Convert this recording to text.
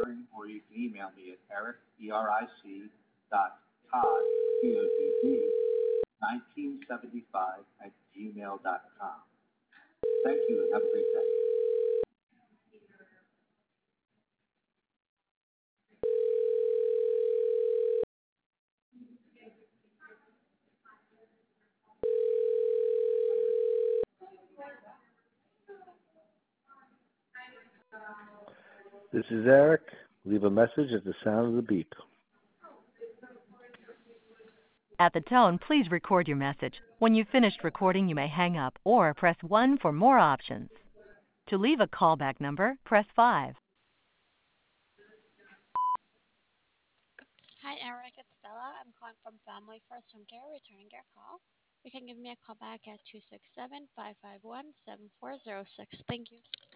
hiring, or you can email me at Eric, ERIC, dot Todd, TODD, 1975 at gmail.com. Thank you and have a great day. This is Eric. Leave a message at the sound of the beep. At the tone, please record your message. When you've finished recording, you may hang up or press 1 for more options. To leave a callback number, press 5. Hi, Eric. It's Stella. I'm calling from Family First Home Care, returning your call. You can give me a call back at 267-551-7406. Thank you.